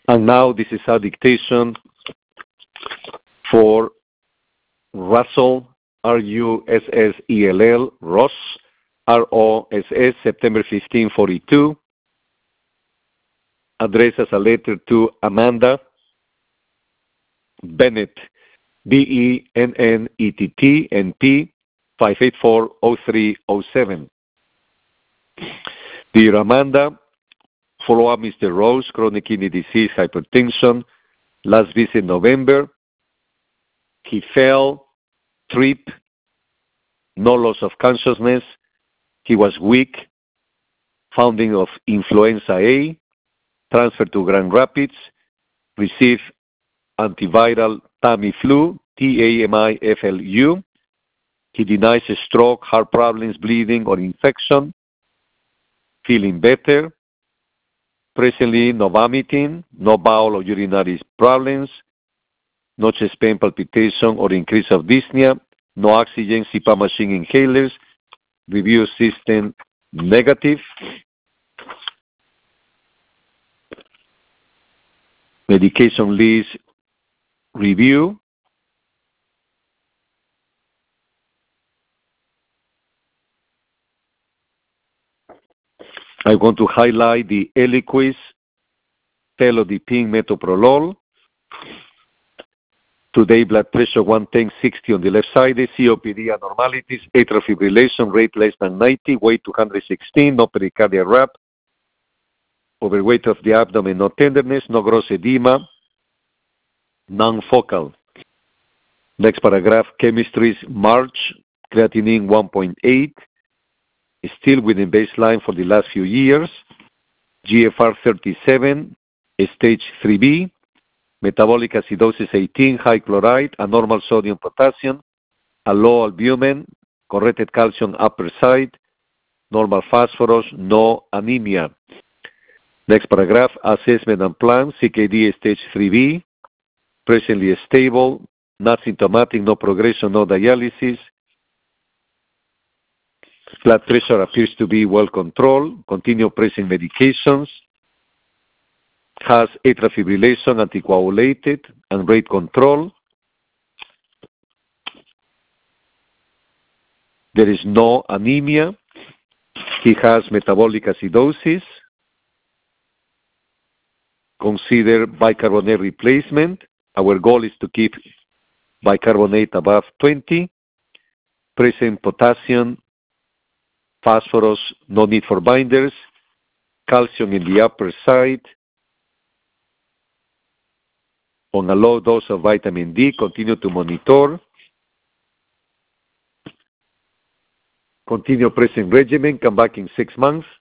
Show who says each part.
Speaker 1: And now this is our dictation for Russell, R-U-S-S-E-L-L, Ross, R-O-S-S, September 15, 42. Address as a letter to Amanda Bennett, B-E-N-N-E-T-T, N-P, 584-0307. Dear Amanda, follow up Mr. Rose, chronic kidney disease, hypertension. Last visit November. He fell, tripped, no loss of consciousness. He was weak, founding of influenza A, transferred to Grand Rapids, received antiviral Tamiflu, T-A-M-I-F-L-U. He denies a stroke, heart problems, bleeding, or infection. Feeling better. Presently, no vomiting, no bowel or urinary problems, no chest pain, palpitation, or increase of dyspnea, no oxygen, CPAP machine inhalers, review system negative. Medication list review. I want to highlight the Eliquis, Felodipine, Metoprolol. Today, blood pressure 110/60 on the left side, COPD abnormalities, atrial fibrillation, rate less than 90, weight 216, no pericardial wrap, overweight of the abdomen, no tenderness, no gross edema, non-focal. Next paragraph, chemistries, March, creatinine 1.8, still within baseline for the last few years, GFR 37, stage 3B, metabolic acidosis 18, high chloride, abnormal sodium potassium, a low albumin, corrected calcium upper side, normal phosphorus, no anemia. Next paragraph, assessment and plan, CKD stage 3B, presently stable, not symptomatic, no progression, no dialysis. Blood pressure appears to be well controlled, continue pressing medications, has atrial fibrillation, anticoagulated, and rate control. There is no anemia. He has metabolic acidosis. Consider bicarbonate replacement. Our goal is to keep bicarbonate above 20. Present potassium, phosphorus, no need for binders. Calcium in the upper side. On a low dose of vitamin D, continue to monitor. Continue pressing regimen, come back in 6 months.